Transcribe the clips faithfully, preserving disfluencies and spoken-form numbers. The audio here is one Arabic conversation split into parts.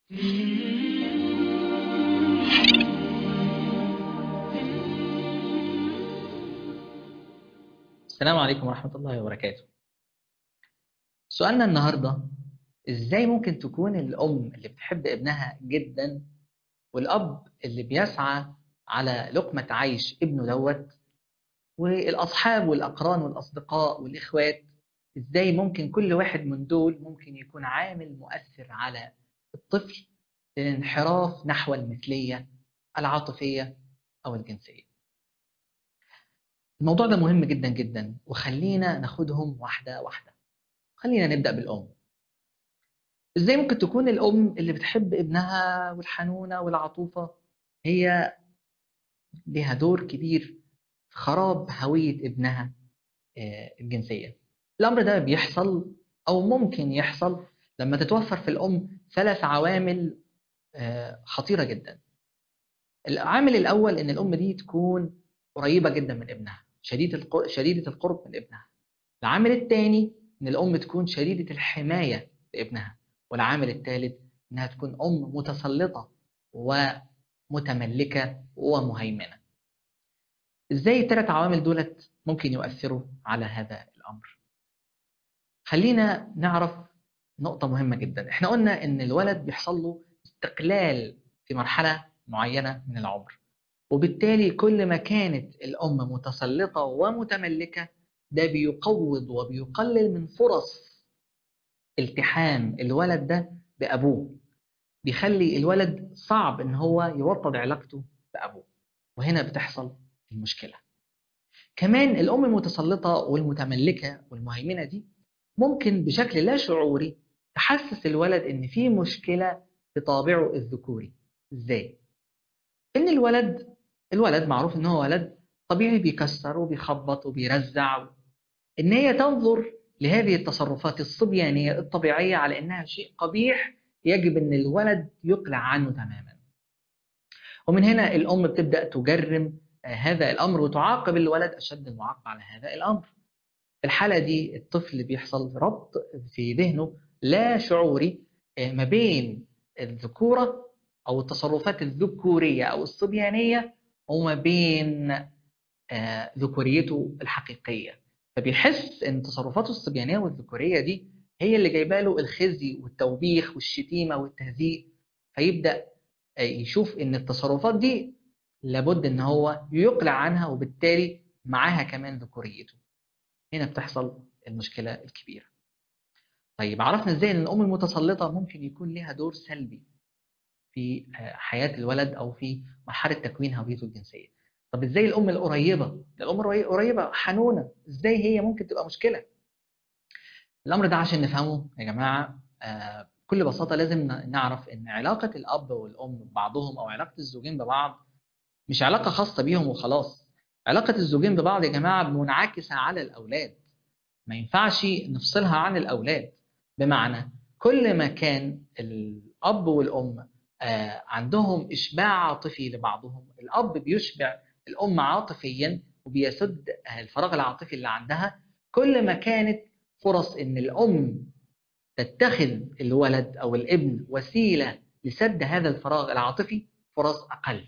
السلام عليكم ورحمة الله وبركاته. سؤالنا النهاردة: إزاي ممكن تكون الأم اللي بتحب ابنها جدا والأب اللي بيسعى على لقمة عيش ابنه دوت، والأصحاب والأقران والأصدقاء والإخوات، إزاي ممكن كل واحد من دول ممكن يكون عامل مؤثر على الطفل للانحراف نحو المثلية العاطفية أو الجنسية؟ الموضوع ده مهم جدا جدا، وخلينا ناخدهم واحدة واحدة. خلينا نبدأ بالأم. ازاي ممكن تكون الام اللي بتحب ابنها والحنونه والعطوفه هي ليها دور كبير في خراب هويه ابنها آه، الجنسيه؟ الامر ده بيحصل او ممكن يحصل لما تتوفر في الام ثلاث عوامل آه، خطيره جدا. العامل الاول ان الام دي تكون قريبه جدا من ابنها، شديده الق- شديده القرب من ابنها. العامل الثاني ان الام تكون شديده الحمايه لابنها. والعامل الثالث انها تكون ام متسلطه ومتملكه ومهيمنه. ازاي الثلاث عوامل دولت ممكن يؤثروا على هذا الامر؟ خلينا نعرف نقطه مهمه جدا. احنا قلنا ان الولد بيحصل له استقلال في مرحله معينه من العمر، وبالتالي كل ما كانت الأم متسلطة ومتملكة ده بيقوض وبيقلل من فرص التحام الولد ده بأبوه، بيخلي الولد صعب إن هو يوطد علاقته بأبوه، وهنا بتحصل المشكلة. كمان الأم المتسلطة والمتملكة والمهيمنة دي ممكن بشكل لا شعوري تحسس الولد إن في مشكلة في طابعه الذكوري. إزاي؟ ان الولد الولد معروف ان هو ولد طبيعي، بيكسر وبيخبط وبيرزع. ان هي تنظر لهذه التصرفات الصبيانيه الطبيعيه على انها شيء قبيح يجب ان الولد يقلع عنه تماما. ومن هنا الام بتبدا تجرم آه، هذا الامر وتعاقب الولد اشد المعاقبه على هذا الامر. في الحاله دي الطفل بيحصل ربط في ذهنه لا شعوري آه، ما بين الذكوره او التصرفات الذكوريه او الصبيانيه وما بين آه، ذكوريته الحقيقيه. فبيحس ان تصرفاته الصبيانيه والذكوريه دي هي اللي جايبه له الخزي والتوبيخ والشتيمه والتهزيء. فيبدا آه، يشوف ان التصرفات دي لابد ان هو يقلع عنها، وبالتالي معاها كمان ذكوريته. هنا بتحصل المشكله الكبيره. طيب عرفنا ازاي ان الام المتسلطه ممكن يكون لها دور سلبي في آه، حياة الولد أو في مرحلة تكوين هويته الجنسية. طب إزاي الأم القريبة؟ ده الأم القريبة حنونة، إزاي هي ممكن تبقى مشكلة؟ الأمر ده عشان نفهمه يا جماعة آه، بكل بساطة لازم ن- نعرف إن علاقة الأب والأم ببعضهم أو علاقة الزوجين ببعض مش علاقة خاصة بيهم وخلاص. علاقة الزوجين ببعض يا جماعة منعكسة على الأولاد، ما ينفعش نفصلها عن الأولاد. بمعنى كل ما كان الأب والأم آه، عندهم إشباع عاطفي لبعضهم، الأب بيشبع الأم عاطفيا وبيسد آه، الفراغ العاطفي اللي عندها، كل ما كانت فرص إن الأم تتخذ الولد أو الابن وسيلة لسد هذا الفراغ العاطفي فرص أقل.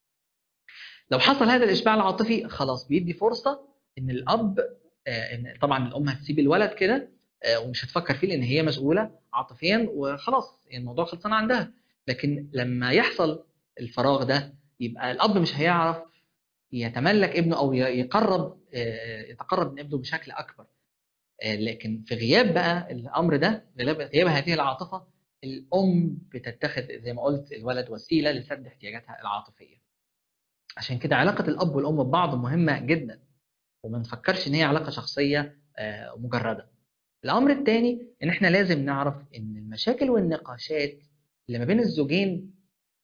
لو حصل هذا الإشباع العاطفي خلاص بيدي فرصة إن الأب آه، إن طبعا الأم هتسيب الولد كده آه، ومش هتفكر فيه لأن هي مسؤولة عاطفيا وخلاص، يعني الموضوع خلصان عندها. لكن لما يحصل الفراغ ده يبقى الأب مش هيعرف يتملك ابنه أو ي- يقرب آه، يتقرب من ابنه بشكل أكبر. آه، لكن في غياب بقى الأمر ده، غياب غياب هذه العاطفة، الأم بتتخذ زي ما قلت الولد وسيلة لسد احتياجاتها العاطفية. عشان كده علاقة الأب والأم ببعض مهمة جدا، وما نفكرش إن هي علاقة شخصية آه، مجردة. الأمر الثاني إن إحنا لازم نعرف إن المشاكل والنقاشات اللي ما بين الزوجين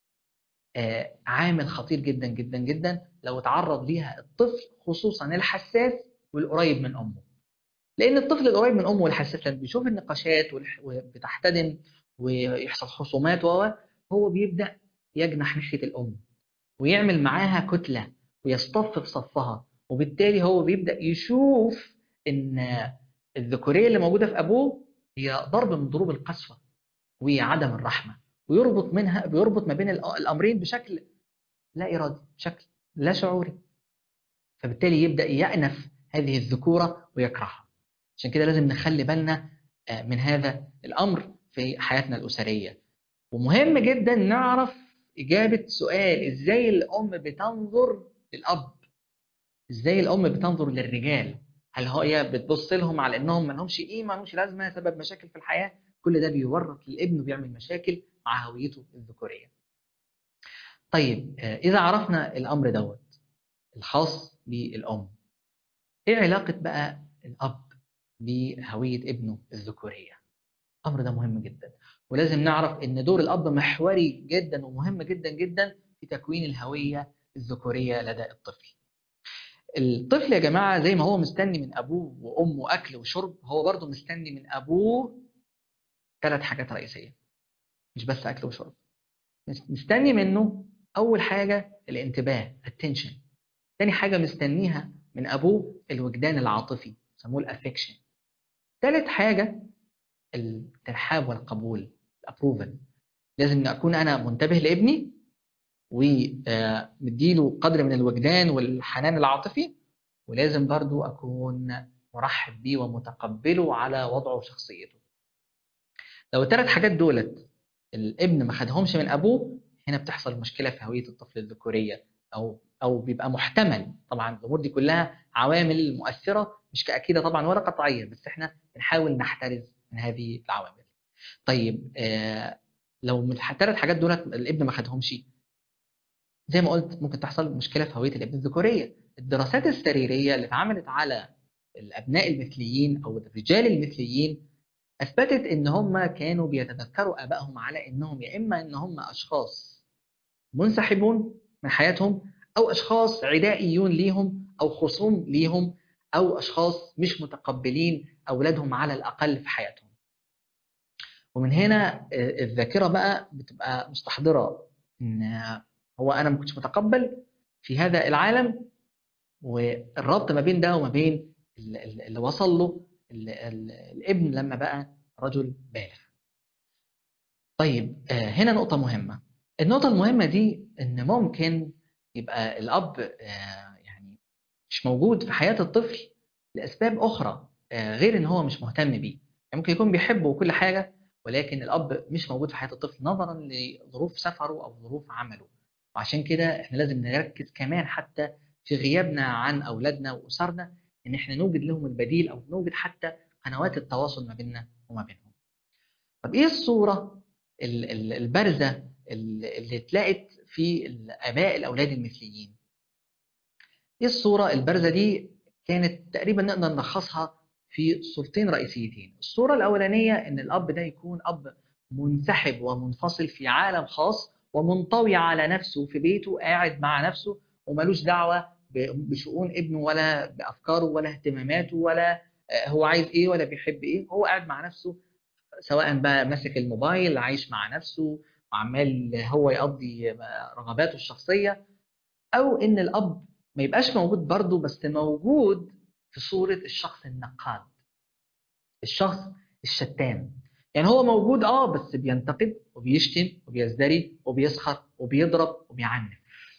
آه، عامل خطير جدا جدا جدا لو تعرض ليها الطفل، خصوصا الحساس والقريب من أمه. لأن الطفل القريب من أمه والحساس لما بيشوف النقاشات والح- وبتحتدم ويحصل خصومات وهو هو بيبدأ يجنح ناحية الأم ويعمل معاها كتلة ويصطف في صفها، وبالتالي هو بيبدأ يشوف إن الذكورية اللي موجودة في أبوه هي ضرب من ضروب القسوة وعدم الرحمة، ويربط منها بيربط ما بين الأمرين بشكل لا إرادي، بشكل لا شعوري، فبالتالي يبدأ يأنف هذه الذكورة ويكرهها. عشان كده لازم نخلي بالنا من هذا الأمر في حياتنا الأسرية. ومهم جدا نعرف إجابة سؤال: إزاي الأم بتنظر للأب؟ إزاي الأم بتنظر للرجال؟ هل هي بتبص لهم على إنهم ما لهمش قيمة، ما لهمش لازمة، سبب مشاكل في الحياة؟ كل ده بيورط للابن وبيعمل مشاكل مع هويته الذكورية. طيب إذا عرفنا الأمر دوت الخاص بالأم، إيه علاقة بقى الأب بهوية ابنه الذكورية؟ الأمر ده مهم جدا، ولازم نعرف إن دور الأب محوري جدا ومهم جدا جدا في تكوين الهوية الذكورية لدى الطفل. الطفل يا جماعة زي ما هو مستني من أبوه وأمه أكل وشرب، هو برضه مستني من أبوه ثلاث حاجات رئيسية، مش بس أكل وشرب. مستني منه أول حاجة الانتباه attention، تاني حاجة مستنيها من أبوه الوجدان العاطفي، سموه الافكشن. ثالث حاجة الترحاب والقبول، الابروفل. لازم أكون أنا منتبه لابني ومديله قدر من الوجدان والحنان العاطفي، ولازم برضو أكون مرحب بيه ومتقبله على وضعه وشخصيته. لو الثلاث حاجات دولت الابن ما خدهمش من أبوه، هنا بتحصل مشكلة في هوية الطفل الذكورية، أو أو بيبقى محتمل. طبعا الأمور دي كلها عوامل مؤثرة مش كأكيدة طبعا ولا قطعية، بس احنا بنحاول نحترز من هذه العوامل. طيب آه لو من الثلاث حاجات دولت الابن ما خدهمش، زي ما قلت ممكن تحصل مشكلة في هوية الابن الذكورية. الدراسات السريرية اللي اتعملت على الأبناء المثليين أو الرجال المثليين أثبتت إن هم كانوا بيتذكروا آبائهم على إنهم يا إما إن هم أشخاص منسحبون من حياتهم، أو أشخاص عدائيون ليهم أو خصوم ليهم، أو أشخاص مش متقبلين أولادهم على الأقل في حياتهم. ومن هنا الذاكرة بقى بتبقى مستحضرة إن هو أنا ما كنتش متقبل في هذا العالم، والربط ما بين ده وما بين اللي وصل له الابن لما بقى رجل بالغ. طيب هنا نقطة مهمة. النقطة المهمة دي إن ممكن يبقى الأب يعني مش موجود في حياة الطفل لأسباب أخرى غير إن هو مش مهتم بيه. يعني ممكن يكون بيحبه وكل حاجة، ولكن الأب مش موجود في حياة الطفل نظرا لظروف سفره أو ظروف عمله. وعشان كده إحنا لازم نركز كمان حتى في غيابنا عن أولادنا وأسرنا إن إحنا نوجد لهم البديل، أو نوجد حتى قنوات التواصل ما بيننا وما بينهم. طب إيه الصورة البارزة اللي اتلاقت في آباء الأولاد المثليين؟ إيه الصورة البارزة دي؟ كانت تقريبا نقدر نلخصها في صورتين رئيسيتين. الصورة الأولانية إن الأب ده يكون أب منسحب ومنفصل في عالم خاص، ومنطوي على نفسه في بيته، قاعد مع نفسه وملوش دعوة بشؤون ابنه ولا بأفكاره ولا اهتماماته ولا هو عايز إيه ولا بيحب إيه. هو قاعد مع نفسه، سواء بقى ماسك الموبايل عايش مع نفسه وعمال هو يقضي رغباته الشخصية، أو إن الأب ما يبقاش موجود برضه، بس موجود في صورة الشخص النقاد، الشخص الشتام. يعني هو موجود اه بس بينتقد وبيشتم وبيزدري وبيسخر وبيضرب وبيعنف.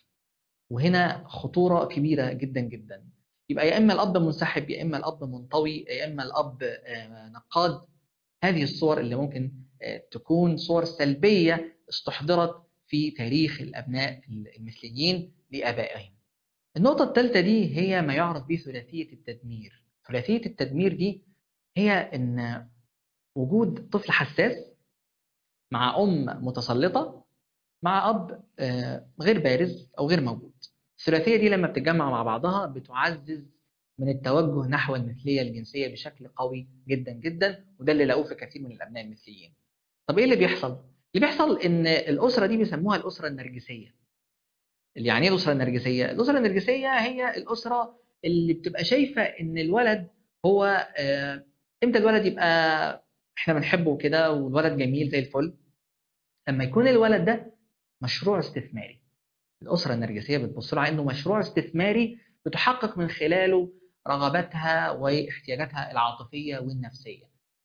وهنا خطورة كبيرة جدا جدا. يبقى يا إما الأب منسحب، يا إما الأب منطوي، يا إما الأب نقاد. هذه الصور اللي ممكن تكون صور سلبية استحضرت في تاريخ الأبناء المثليين لآبائهم. النقطة الثالثة دي هي ما يعرف به ثلاثية التدمير. ثلاثية التدمير دي هي إن وجود طفل حساس مع أم متسلطة مع أب غير بارز أو غير موجود. الثلاثية دي لما بتتجمع مع بعضها بتعزز من التوجه نحو المثلية الجنسية بشكل قوي جدا جدا، وده اللي لقوه في كثير من الأبناء المثليين. طب إيه اللي بيحصل؟ اللي بيحصل إن الأسرة دي بيسموها الأسرة النرجسية. اللي يعني ايه الأسرة النرجسية؟ الأسرة النرجسية هي الأسرة اللي بتبقى شايفة إن الولد هو آه إمتى الولد يبقى إحنا بنحبه كده والولد جميل زي الفل؟ لما يكون الولد ده مشروع استثماري. الأسرة النرجسية بتبص له على إنه مشروع استثماري بتحقق من خلاله رغباتها واحتياجاتها العاطفية والنفسية.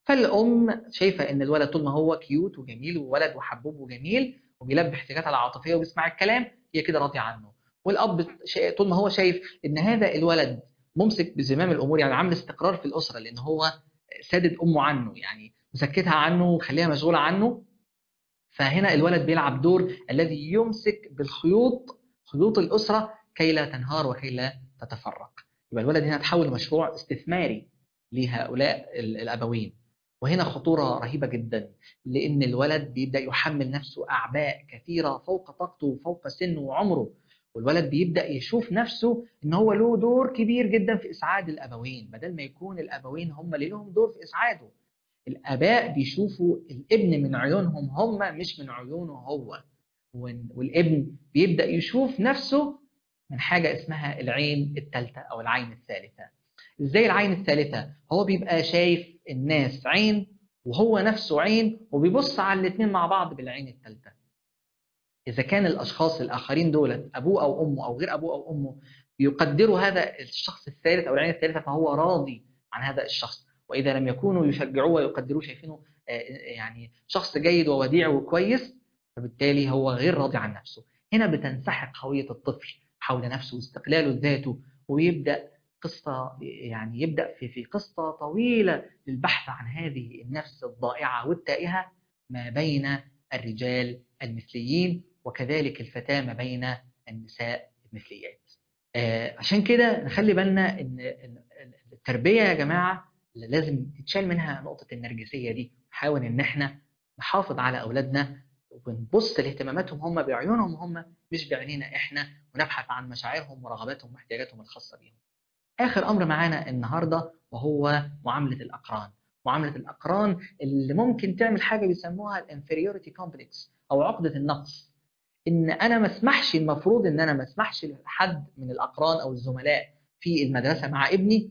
فالأم شايفة إن الولد طول ما هو كيوت وجميل وولد وحبوب وجميل وبيلبي احتياجاتها العاطفية وبيسمع الكلام، هي كده راضية عنه. والأب شا- طول ما هو شايف إن هذا الولد ممسك بزمام الأمور، يعني عامل استقرار في الأسرة، لأن هو سادد أمه عنه، يعني مسكتها عنه وخليها مشغولة عنه. فهنا الولد بيلعب دور الذي يمسك بالخيوط، خيوط الأسرة، كي لا تنهار وكي لا تتفرق. يبقى الولد هنا تحول مشروع استثماري لهؤلاء ال- الأبوين. وهنا خطورة رهيبة جدا، لأن الولد بيبدأ يحمل نفسه أعباء كثيرة فوق طاقته وفوق سنه وعمره. والولد بيبدأ يشوف نفسه إن هو له دور كبير جدا في إسعاد الأبوين، بدل ما يكون الأبوين هم اللي لهم دور في إسعاده. الآباء بيشوفوا الابن من عيونهم هم، مش من عيونه هو. وال- والابن بيبدأ يشوف نفسه من حاجة اسمها العين الثالثة أو العين الثالثة. إزاي العين الثالثة؟ هو بيبقى شايف الناس عين وهو نفسه عين، وبيبص على الاثنين مع بعض بالعين الثالثة. إذا كان الأشخاص الآخرين دولت أبوه أو أمه أو غير أبوه أو أمه بيقدروا هذا الشخص الثالث أو العين الثالثة، فهو راضي عن هذا الشخص. وإذا لم يكونوا يشجعوه ويقدروه، شايفينه آه، يعني شخص جيد ووديع وكويس، فبالتالي هو غير راضي عن نفسه. هنا بتنسحق هوية الطفل حول نفسه واستقلاله ذاته، ويبدأ قصة، يعني يبدأ في في قصة طويلة للبحث عن هذه النفس الضائعة والتائهة ما بين الرجال المثليين، وكذلك الفتاة ما بين النساء المثليات. آه، عشان كده نخلي بالنا ان إن التربية يا جماعة لازم تتشال منها نقطة النرجسية دي. نحاول ان احنا نحافظ على اولادنا ونبص لاهتماماتهم هم بعيونهم هم، مش بعينينا احنا، ونبحث عن مشاعرهم ورغباتهم واحتياجاتهم الخاصة بيهم. آخر أمر معانا النهاردة وهو معاملة الأقران. معاملة الأقران اللي ممكن تعمل حاجة بيسموها الانفيريوريتي كومبلكس أو عقدة النقص. إن أنا ما اسمحش، المفروض إن أنا ما اسمحش لحد من الأقران أو الزملاء في المدرسة مع ابني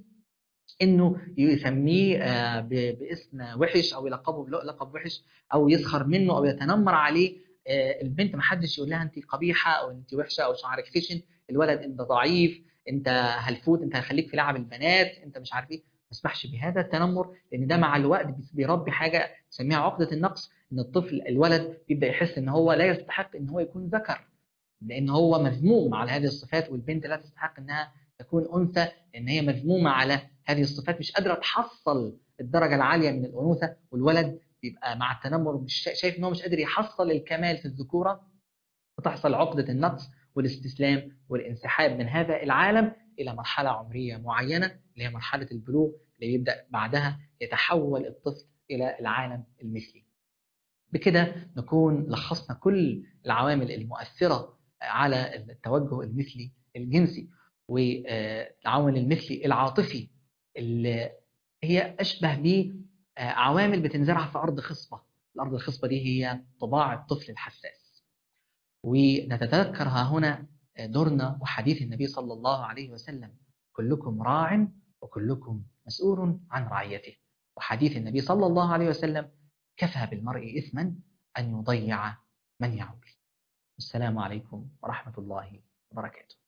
إنه يسميه آه، ب- باسم وحش أو يلقبه بلقب وحش أو يسخر منه أو يتنمر عليه. آه، البنت ما حدش يقول لها أنت قبيحة أو أنت وحشة أو شعرك خشن. الولد أنت ضعيف، أنت هلفوت، أنت هخليك في لعب البنات، أنت مش عارف إيه. ما اسمحش بهذا التنمر، لأن ده مع الوقت بيربي حاجة نسميها عقدة النقص. إن الطفل الولد بيبدأ يحس إن هو لا يستحق إن هو يكون ذكر، لأن هو مذموم على هذه الصفات، والبنت لا تستحق إنها تكون أنثى، لأن هي مذمومة على هذه الصفات، مش قادرة تحصل الدرجة العالية من الأنوثة. والولد بيبقى مع التنمر مش شا- شايف إن هو مش قادر يحصل الكمال في الذكورة، وتحصل عقدة النقص والاستسلام والانسحاب من هذا العالم إلى مرحلة عمرية معينة، اللي هي مرحلة البلوغ، اللي يبدأ بعدها يتحول الطفل إلى العالم المثلي. بكده نكون لخصنا كل العوامل المؤثرة على التوجه المثلي الجنسي، والعوامل المثلي العاطفي اللي هي أشبه بعوامل بتنزرع في أرض خصبة. الأرض الخصبة دي هي طباع الطفل الحساس. ونتذكر ها هنا دورنا وحديث النبي صلى الله عليه وسلم: كلكم راع وكلكم مسؤول عن رعيته. وحديث النبي صلى الله عليه وسلم: كفى بالمرء إثما أن يضيع من يعول. السلام عليكم ورحمة الله وبركاته.